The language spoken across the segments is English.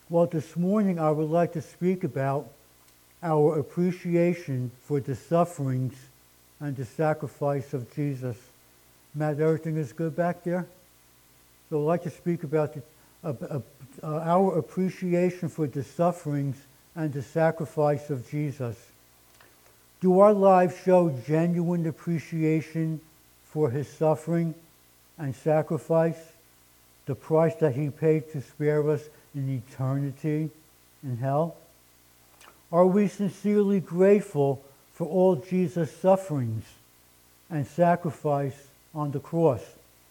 Well, this morning I would like to speak about our appreciation for the sufferings and the sacrifice of Jesus. Matt, everything is good back there? So I'd like to speak about our appreciation for the sufferings and the sacrifice of Jesus. Do our lives show genuine appreciation for his suffering and sacrifice, the price that he paid to spare us in eternity in hell? Are we sincerely grateful for all Jesus' sufferings and sacrifice on the cross?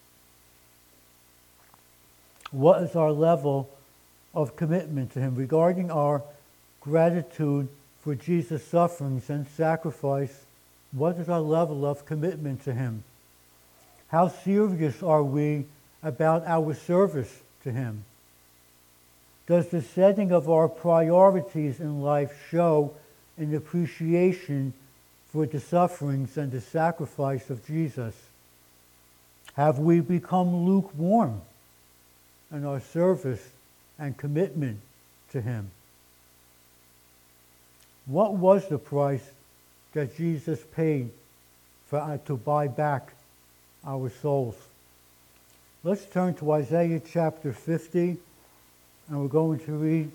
What is our level of commitment to him? Regarding our gratitude for Jesus' sufferings and sacrifice, what is our level of commitment to him? How serious are we about our service to him? Does the setting of our priorities in life show an appreciation for the sufferings and the sacrifice of Jesus? Have we become lukewarm in our service and commitment to him? What was the price that Jesus paid to buy back our souls? Let's turn to Isaiah chapter 50, and we're going to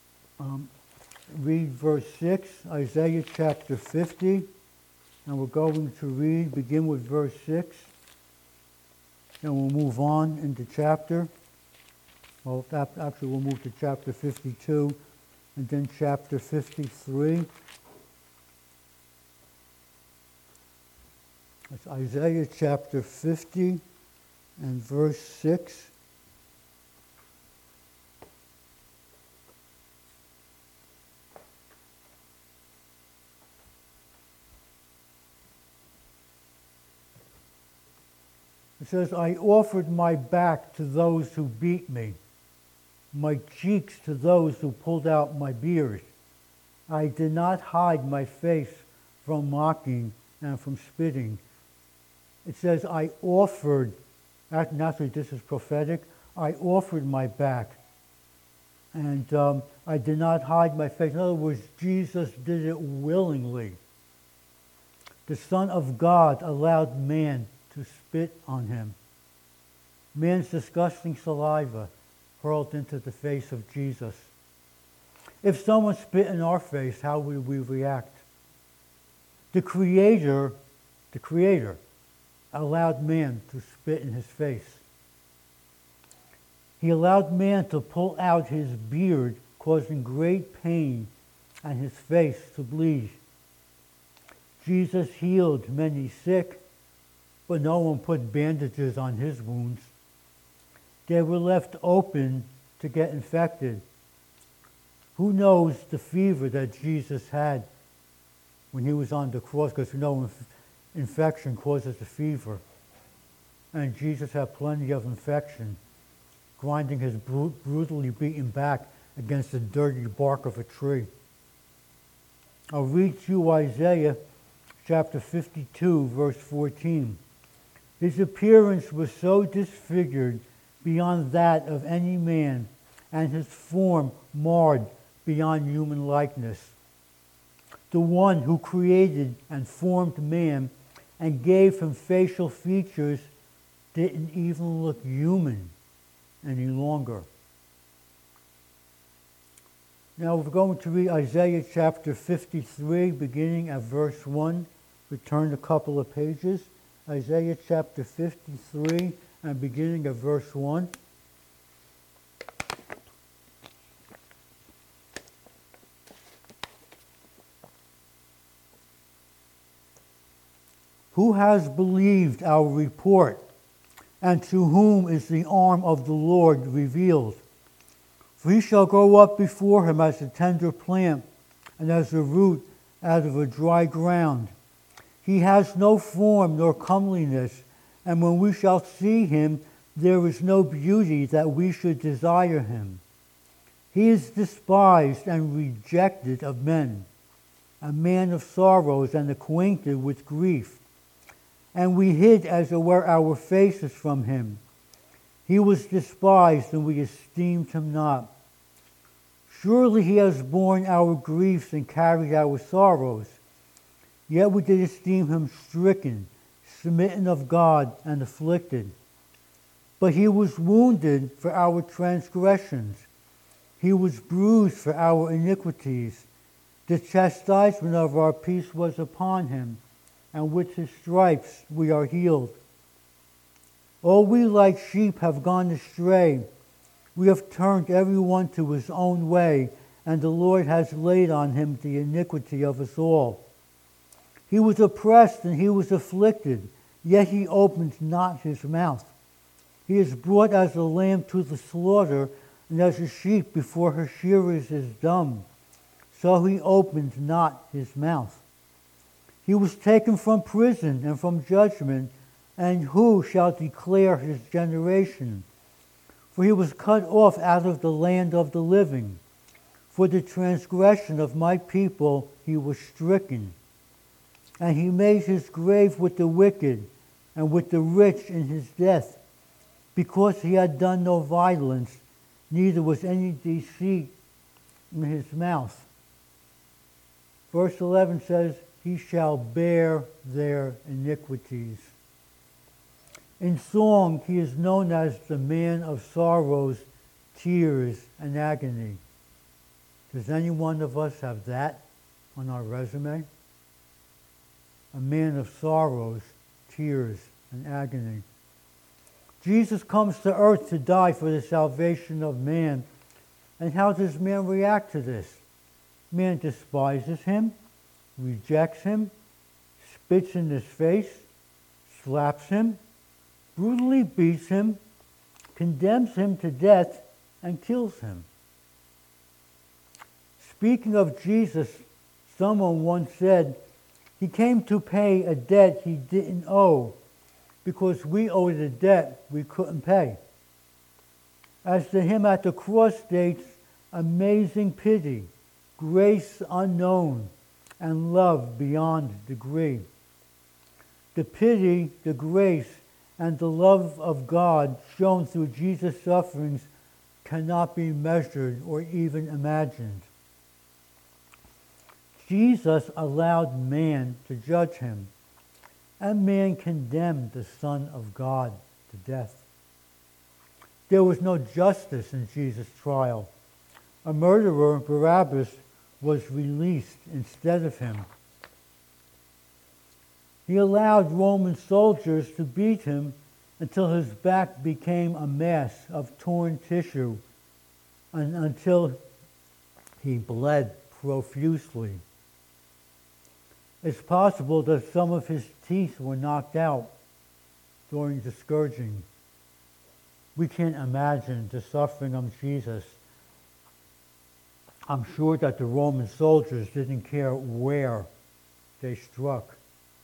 read verse 6, Isaiah chapter 50, and we're going to begin with verse 6, and we'll move on in the chapter. Well, actually we'll move to chapter 52, and then chapter 53. That's Isaiah chapter 50 and verse 6. It says, I offered my back to those who beat me, my cheeks to those who pulled out my beard. I did not hide my face from mocking and from spitting. It says, I offered, naturally this is prophetic, I offered my back. And I did not hide my face. In other words, Jesus did it willingly. The Son of God allowed man to spit on him. Man's disgusting saliva hurled into the face of Jesus. If someone spit in our face, how would we react? The Creator allowed man to spit in his face. He allowed man to pull out his beard, causing great pain, and his face to bleed. Jesus healed many sick, but no one put bandages on his wounds. They were left open to get infected. Who knows the fever that Jesus had when he was on the cross? Because we know infection causes a fever. And Jesus had plenty of infection, grinding his brutally beaten back against the dirty bark of a tree. I'll read you Isaiah chapter 52, verse 14. His appearance was so disfigured beyond that of any man, and his form marred beyond human likeness. The one who created and formed man and gave him facial features didn't even look human any longer. Now we're going to read Isaiah chapter 53, beginning at verse 1. Return a couple of pages. Isaiah chapter 53 and beginning at verse 1. Who has believed our report, and to whom is the arm of the Lord revealed? For he shall grow up before him as a tender plant, and as a root out of a dry ground. He has no form nor comeliness, and when we shall see him, there is no beauty that we should desire him. He is despised and rejected of men, a man of sorrows and acquainted with grief. And we hid, as it were, our faces from him. He was despised, and we esteemed him not. Surely he has borne our griefs and carried our sorrows. Yet we did esteem him stricken, smitten of God, and afflicted. But he was wounded for our transgressions. He was bruised for our iniquities. The chastisement of our peace was upon him, and with his stripes we are healed. All we like sheep have gone astray. We have turned every one to his own way, and the Lord has laid on him the iniquity of us all. He was oppressed and he was afflicted, yet he opened not his mouth. He is brought as a lamb to the slaughter, and as a sheep before her shearers is dumb. So he opened not his mouth. He was taken from prison and from judgment, and who shall declare his generation? For he was cut off out of the land of the living. For the transgression of my people he was stricken. And he made his grave with the wicked, and with the rich in his death, because he had done no violence, neither was any deceit in his mouth. Verse 11 says, he shall bear their iniquities. In song, he is known as the man of sorrows, tears, and agony. Does any one of us have that on our resume? A man of sorrows, tears, and agony. Jesus comes to earth to die for the salvation of man. And how does man react to this? Man despises him, rejects him, spits in his face, slaps him, brutally beats him, condemns him to death, and kills him. Speaking of Jesus, someone once said, he came to pay a debt he didn't owe because we owed a debt we couldn't pay. As the hymn at the cross states, amazing pity, grace unknown, and love beyond degree. The pity, the grace, and the love of God shown through Jesus' sufferings cannot be measured or even imagined. Jesus allowed man to judge him, and man condemned the Son of God to death. There was no justice in Jesus' trial. A murderer, Barabbas, was released instead of him. He allowed Roman soldiers to beat him until his back became a mass of torn tissue and until he bled profusely. It's possible that some of his teeth were knocked out during the scourging. We can't imagine the suffering of Jesus. I'm sure that the Roman soldiers didn't care where they struck,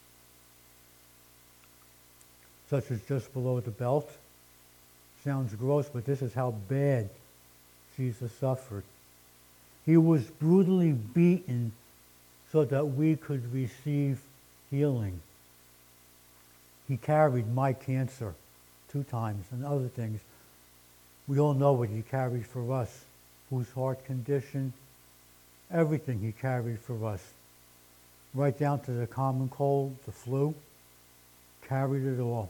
such as just below the belt. Sounds gross, but this is how bad Jesus suffered. He was brutally beaten so that we could receive healing. He carried my cancer 2 times and other things. We all know what he carried for us. Whose heart condition, everything he carried for us. Right down to the common cold, the flu, carried it all.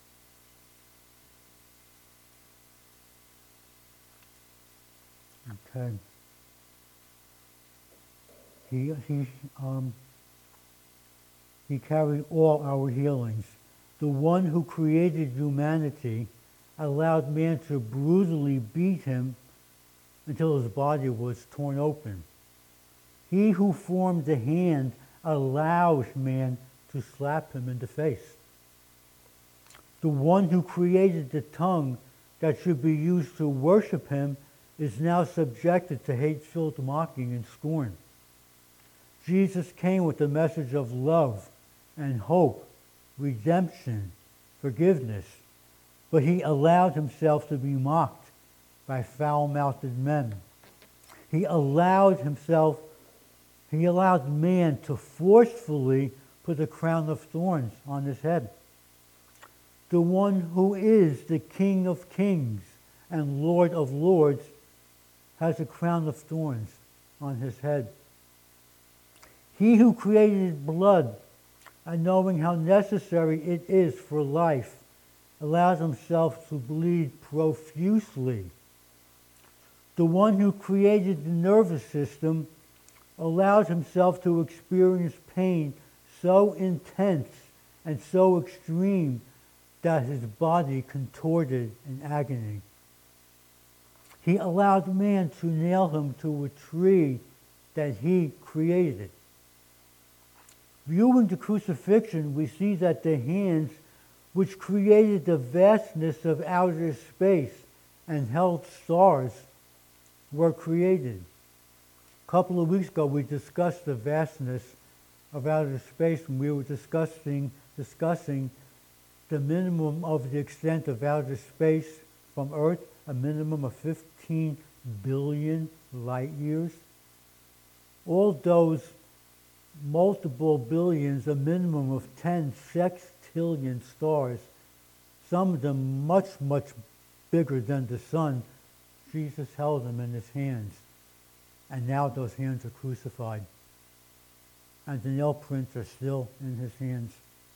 Okay. He carried all our healings. The one who created humanity allowed man to brutally beat him until his body was torn open. He who formed the hand allows man to slap him in the face. The one who created the tongue that should be used to worship him is now subjected to hate-filled mocking and scorn. Jesus came with a message of love and hope, redemption, forgiveness, but he allowed himself to be mocked by foul-mouthed men. He allowed man to forcefully put a crown of thorns on his head. The one who is the King of Kings and Lord of Lords has a crown of thorns on his head. He who created blood, and knowing how necessary it is for life, allows himself to bleed profusely. The one who created the nervous system allows himself to experience pain so intense and so extreme that his body contorted in agony. He allowed man to nail him to a tree that he created. Viewing the crucifixion, we see that the hands which created the vastness of outer space and held stars were created. A couple of weeks ago we discussed the vastness of outer space when we were discussing the minimum of the extent of outer space from Earth, a minimum of 15 billion light years. All those multiple billions, a minimum of 10 sextillion stars, some of them much, much bigger than the sun, Jesus held them in his hands. And now those hands are crucified. And the nail prints are still in his hands.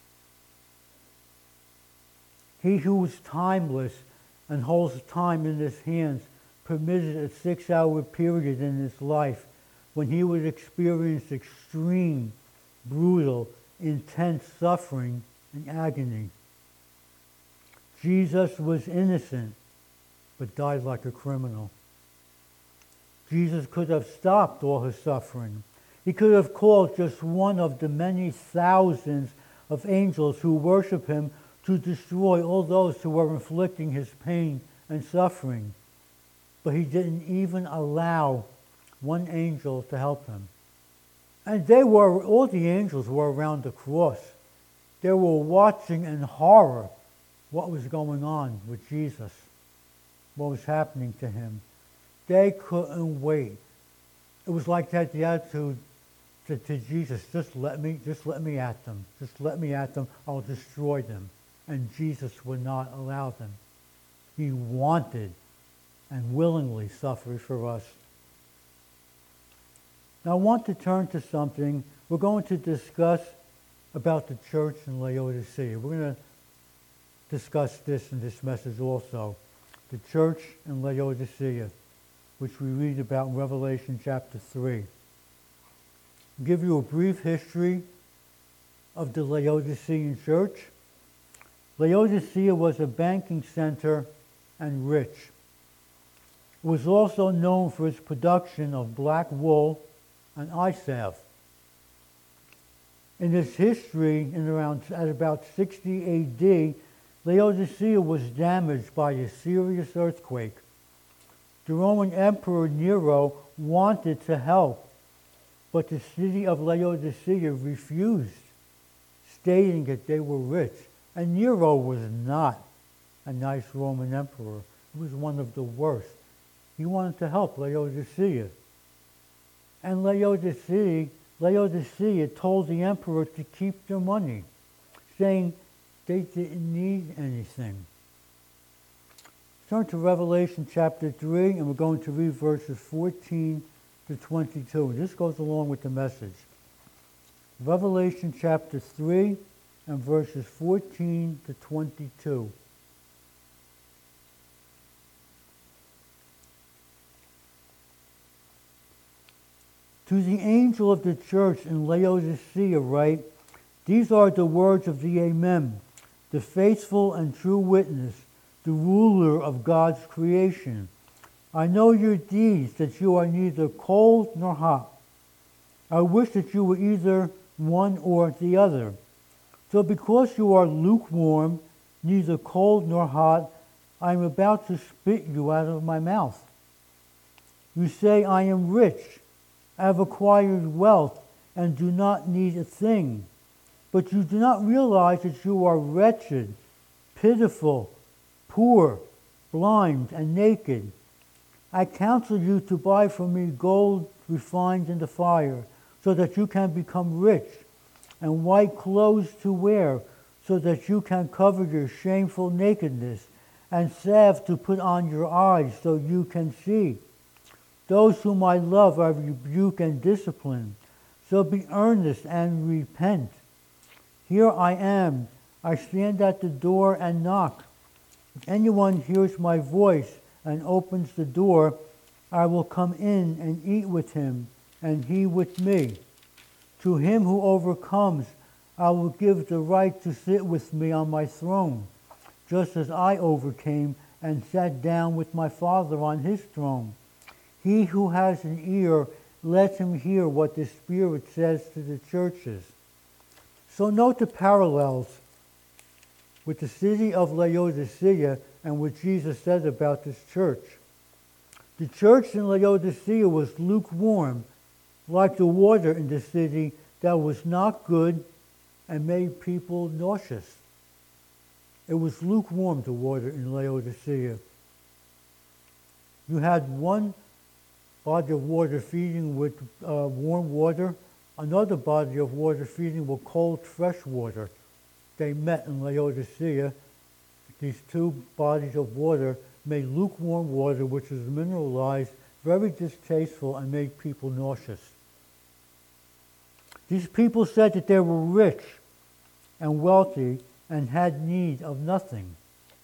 He who is timeless and holds time in his hands permitted a 6-hour period in his life when he would experience extreme, brutal, intense suffering and agony. Jesus was innocent, but died like a criminal. Jesus could have stopped all his suffering. He could have called just one of the many thousands of angels who worship him to destroy all those who were inflicting his pain and suffering. But he didn't even allow one angel to help him. And all the angels were around the cross. They were watching in horror what was going on with Jesus, what was happening to him. They couldn't wait. It was like that, the attitude to Jesus, just let me at them. Just let me at them, I'll destroy them. And Jesus would not allow them. He wanted and willingly suffered for us. Now I want to turn to something. We're going to discuss about the church in Laodicea. We're going to discuss this in this message also. The church in Laodicea, which we read about in Revelation chapter 3. I'll give you a brief history of the Laodicean church. Laodicea was a banking center and rich. It was also known for its production of black wool and eye salve. In its history, at about 60 A.D., Laodicea was damaged by a serious earthquake. The Roman Emperor Nero wanted to help, but the city of Laodicea refused, stating that they were rich. And Nero was not a nice Roman emperor. He was one of the worst. He wanted to help Laodicea. And Laodicea told the emperor to keep their money, saying they didn't need anything. Turn to Revelation chapter 3, and we're going to read verses 14 to 22. This goes along with the message. Revelation chapter 3 and verses 14 to 22. To the angel of the church in Laodicea write, these are the words of the Amen, the faithful and true witness, the ruler of God's creation. I know your deeds, that you are neither cold nor hot. I wish that you were either one or the other. So because you are lukewarm, neither cold nor hot, I am about to spit you out of my mouth. You say, I am rich, I have acquired wealth, and do not need a thing. But you do not realize that you are wretched, pitiful, poor, blind, and naked. I counsel you to buy from me gold refined in the fire, so that you can become rich, and white clothes to wear, so that you can cover your shameful nakedness, and salve to put on your eyes, so you can see. Those whom I love I rebuke and discipline. So be earnest and repent. Here I am. I stand at the door and knock. If anyone hears my voice and opens the door, I will come in and eat with him, and he with me. To him who overcomes, I will give the right to sit with me on my throne, just as I overcame and sat down with my Father on his throne. He who has an ear, let him hear what the Spirit says to the churches. So note the parallels with the city of Laodicea and what Jesus said about this church. The church in Laodicea was lukewarm, like the water in the city that was not good and made people nauseous. It was lukewarm, the water in Laodicea. You had one body of water feeding with warm water, another body of water feeding with cold, fresh water. They met in Laodicea. These two bodies of water made lukewarm water, which was mineralized, very distasteful, and made people nauseous. These people said that they were rich and wealthy and had need of nothing.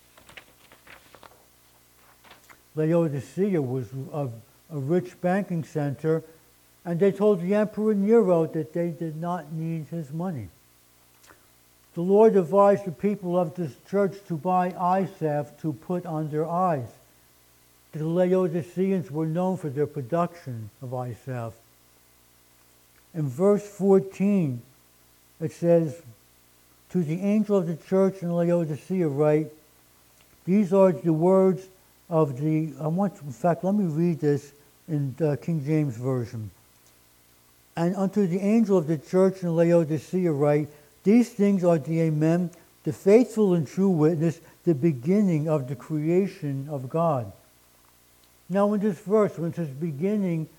Laodicea was a rich banking center, and they told the Emperor Nero that they did not need his money. The Lord advised the people of this church to buy eye salve to put on their eyes. The Laodiceans were known for their production of eye salve. In verse 14, it says, to the angel of the church in Laodicea write, these are the words of the, let me read this in the King James Version. And unto the angel of the church in Laodicea write, these things are the Amen, the faithful and true witness, the beginning of the creation of God. Now in this verse, when it says beginning,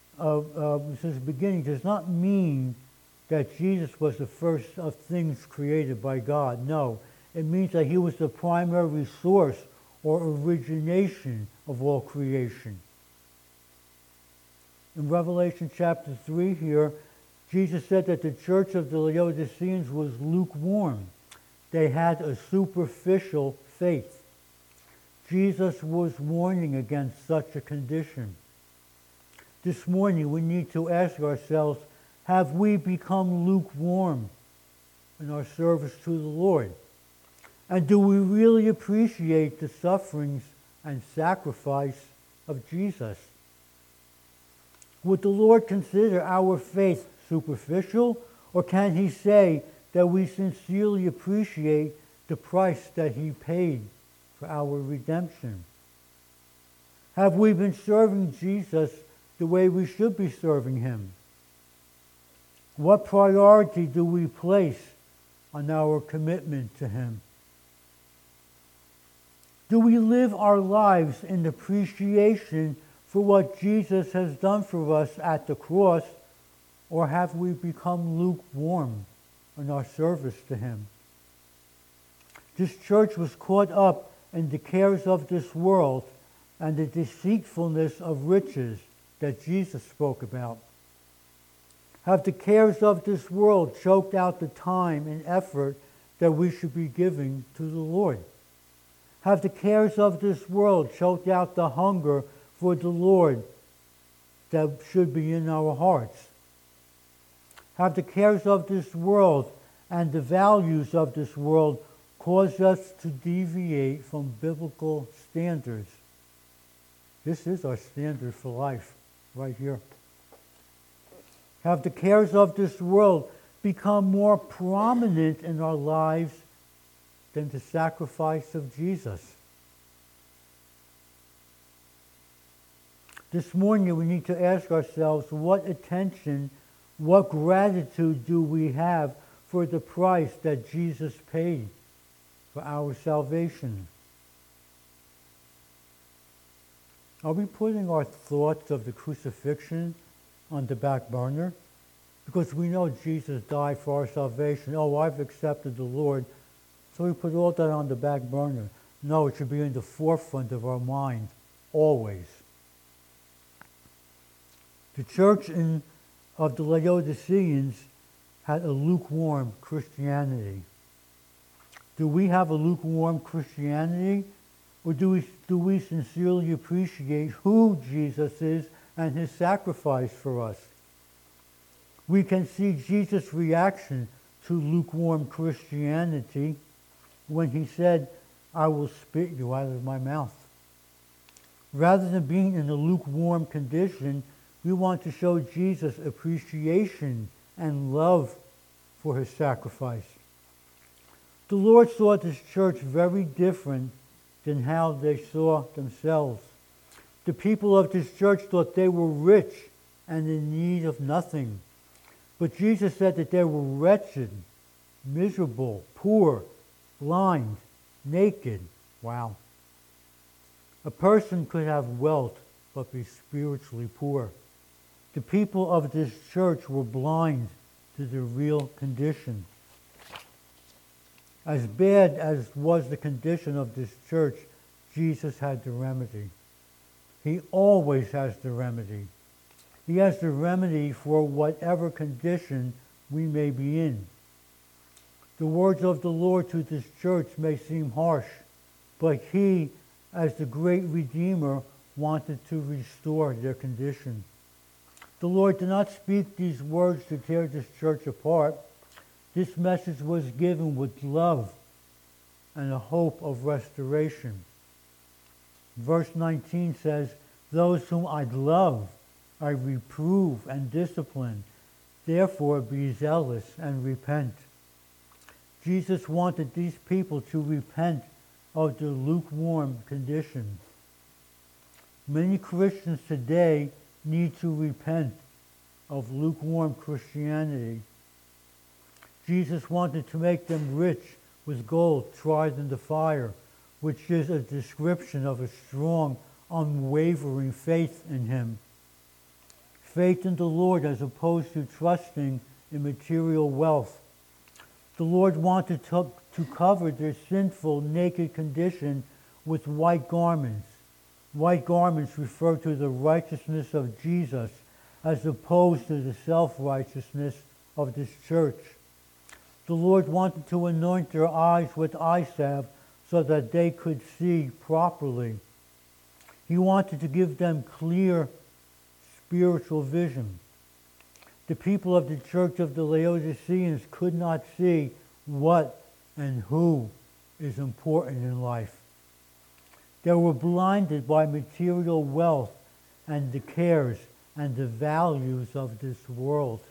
does not mean that Jesus was the first of things created by God. No, it means that he was the primary source or origination of all creation. In Revelation chapter 3 here, Jesus said that the church of the Laodiceans was lukewarm. They had a superficial faith. Jesus was warning against such a condition. This morning we need to ask ourselves, have we become lukewarm in our service to the Lord? And do we really appreciate the sufferings and sacrifice of Jesus? Would the Lord consider our faith superficial, or can he say that we sincerely appreciate the price that he paid for our redemption? Have we been serving Jesus the way we should be serving him? What priority do we place on our commitment to him? Do we live our lives in appreciation for what Jesus has done for us at the cross, or have we become lukewarm in our service to him? This church was caught up in the cares of this world and the deceitfulness of riches that Jesus spoke about. Have the cares of this world choked out the time and effort that we should be giving to the Lord? Have the cares of this world choked out the hunger for the Lord that should be in our hearts? Have the cares of this world and the values of this world caused us to deviate from biblical standards? This is our standard for life, right here. Have the cares of this world become more prominent in our lives than the sacrifice of Jesus? This morning we need to ask ourselves, what attention, what gratitude do we have for the price that Jesus paid for our salvation? Are we putting our thoughts of the crucifixion on the back burner? Because we know Jesus died for our salvation. Oh, I've accepted the Lord, so we put all that on the back burner. No, it should be in the forefront of our mind, always. The church of the Laodiceans had a lukewarm Christianity. Do we have a lukewarm Christianity? Or do we sincerely appreciate who Jesus is and his sacrifice for us? We can see Jesus' reaction to lukewarm Christianity when he said, "I will spit you out of my mouth." Rather than being in a lukewarm condition, we want to show Jesus appreciation and love for his sacrifice. The Lord saw this church very different than how they saw themselves. The people of this church thought they were rich and in need of nothing. But Jesus said that they were wretched, miserable, poor, blind, naked. Wow. A person could have wealth but be spiritually poor. The people of this church were blind to their real condition. As bad as was the condition of this church, Jesus had the remedy. He always has the remedy. He has the remedy for whatever condition we may be in. The words of the Lord to this church may seem harsh, but he, as the great Redeemer, wanted to restore their condition. The Lord did not speak these words to tear this church apart. This message was given with love and a hope of restoration. Verse 19 says, "Those whom I love, I reprove and discipline. Therefore be zealous and repent." Jesus wanted these people to repent of their lukewarm condition. Many Christians today need to repent of lukewarm Christianity. Jesus wanted to make them rich with gold tried in the fire, which is a description of a strong, unwavering faith in him. Faith in the Lord as opposed to trusting in material wealth. The Lord wanted to cover their sinful, naked condition with white garments. White garments refer to the righteousness of Jesus as opposed to the self-righteousness of this church. The Lord wanted to anoint their eyes with eye salve so that they could see properly. He wanted to give them clear spiritual vision. The people of the church of the Laodiceans could not see what and who is important in life. They were blinded by material wealth and the cares and the values of this world.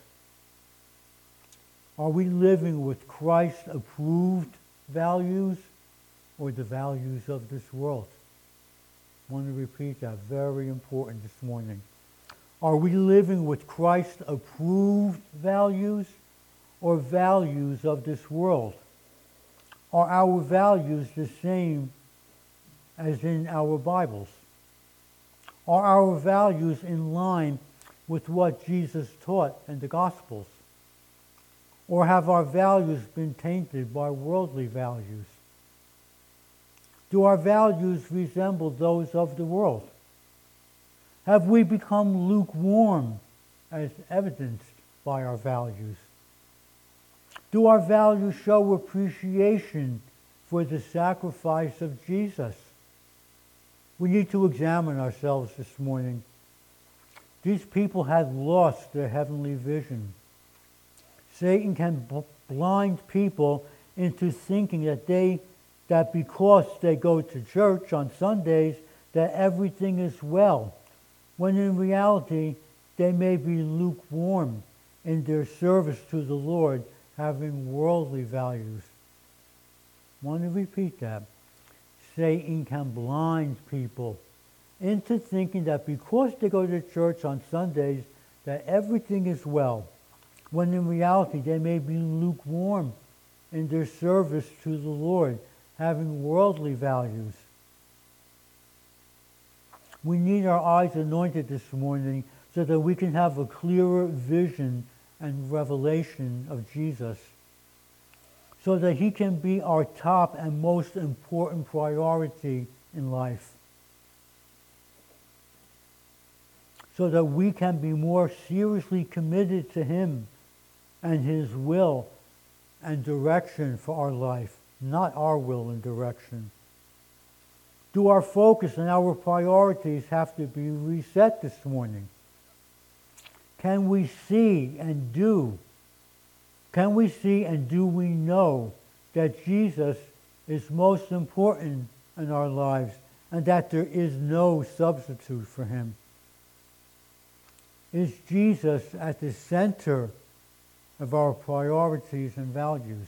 Are we living with Christ-approved values or the values of this world? I want to repeat that. Very important this morning. Are we living with Christ-approved values or values of this world? Are our values the same as in our Bibles? Are our values in line with what Jesus taught in the Gospels? Or have our values been tainted by worldly values? Do our values resemble those of the world? Have we become lukewarm as evidenced by our values? Do our values show appreciation for the sacrifice of Jesus? We need to examine ourselves this morning. These people had lost their heavenly vision. Satan can blind people into thinking that because they go to church on Sundays, that everything is well, when in reality they may be lukewarm in their service to the Lord, having worldly values. I want to repeat that. Satan can blind people into thinking that because they go to church on Sundays, that everything is well, when in reality they may be lukewarm in their service to the Lord, having worldly values. We need our eyes anointed this morning so that we can have a clearer vision and revelation of Jesus, so that he can be our top and most important priority in life. so that we can be more seriously committed to Him and His will and direction for our life, not our will and direction? Do our focus and our priorities have to be reset this morning? Can we see and do we know that Jesus is most important in our lives and that there is no substitute for Him? Is Jesus at the center of our priorities and values?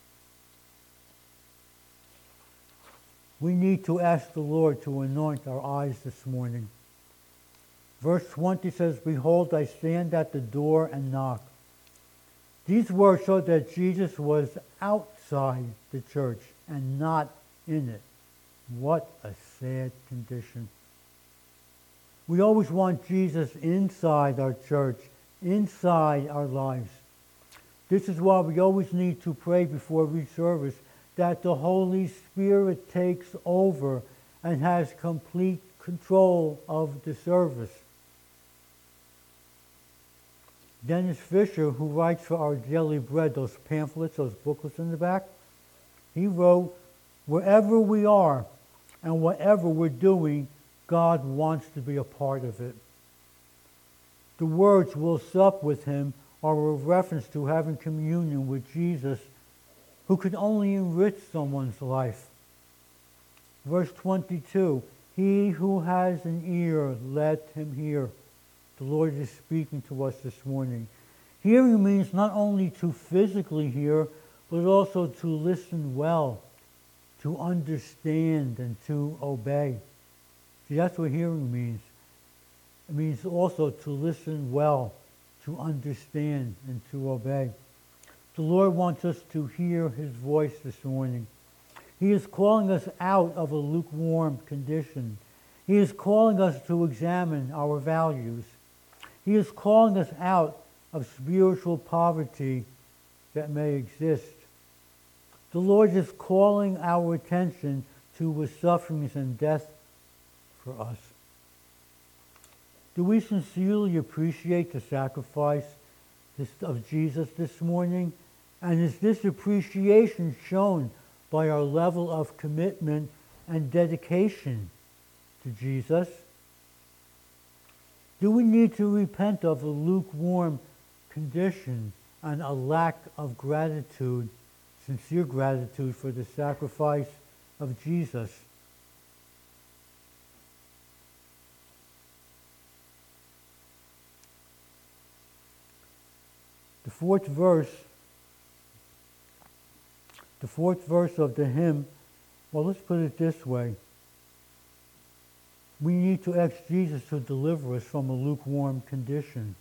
We need to ask the Lord to anoint our eyes this morning. Verse 20 says, "Behold, I stand at the door and knock." These words show that Jesus was outside the church and not in it. What a sad condition. We always want Jesus inside our church, inside our lives. This is why we always need to pray before every service that the Holy Spirit takes over and has complete control of the service. Dennis Fisher, who writes for Our Daily Bread, those pamphlets, those booklets in the back, he wrote, "Wherever we are and whatever we're doing, God wants to be a part of it." The words "we'll sup with Him" are a reference to having communion with Jesus, who could only enrich someone's life. Verse 22, "He who has an ear, let him hear." The Lord is speaking to us this morning. Hearing means not only to physically hear, but also to listen well, to understand, and to obey. See, that's what hearing means. It means also to listen well, to understand, and to obey. The Lord wants us to hear His voice this morning. He is calling us out of a lukewarm condition. He is calling us to examine our values. He is calling us out of spiritual poverty that may exist. The Lord is calling our attention to His sufferings and death for us. Do we sincerely appreciate the sacrifice of Jesus this morning? And is this appreciation shown by our level of commitment and dedication to Jesus? Do we need to repent of a lukewarm condition and a lack of gratitude, sincere gratitude for the sacrifice of Jesus? The fourth verse of the hymn, well, let's put it this way. We need to ask Jesus to deliver us from a lukewarm condition.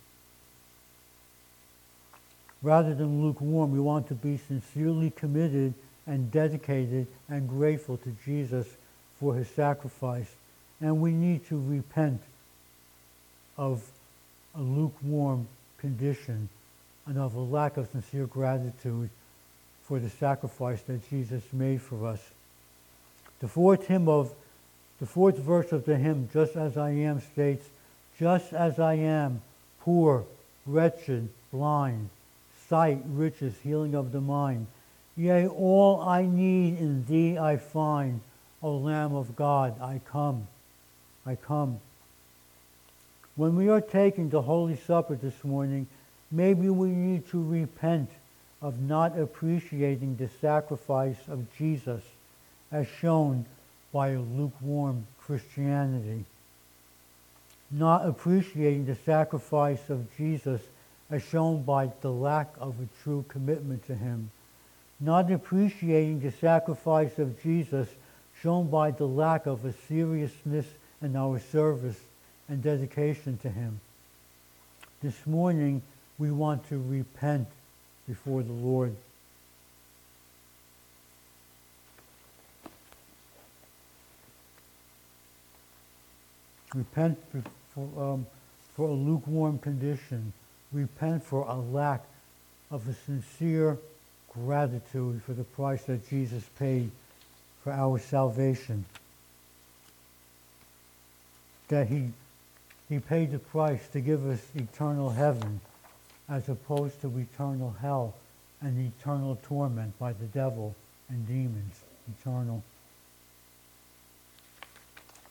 Rather than lukewarm, we want to be sincerely committed and dedicated and grateful to Jesus for His sacrifice. And we need to repent of a lukewarm condition and of a lack of sincere gratitude for the sacrifice that Jesus made for us. The fourth verse of the hymn, "Just as I am," states, "Just as I am, poor, wretched, blind, sight, riches, healing of the mind. Yea, all I need in Thee I find. O Lamb of God, I come, I come." When we are taking the Holy Supper this morning, maybe we need to repent of not appreciating the sacrifice of Jesus as shown by a lukewarm Christianity. Not appreciating the sacrifice of Jesus as shown by the lack of a true commitment to Him. Not appreciating the sacrifice of Jesus shown by the lack of a seriousness in our service and dedication to Him. This morning, we want to repent before the Lord. Repent for a lukewarm condition. Repent for a lack of a sincere gratitude for the price that Jesus paid for our salvation. That He He paid the price to give us eternal heaven as opposed to eternal hell and eternal torment by the devil and demons, eternal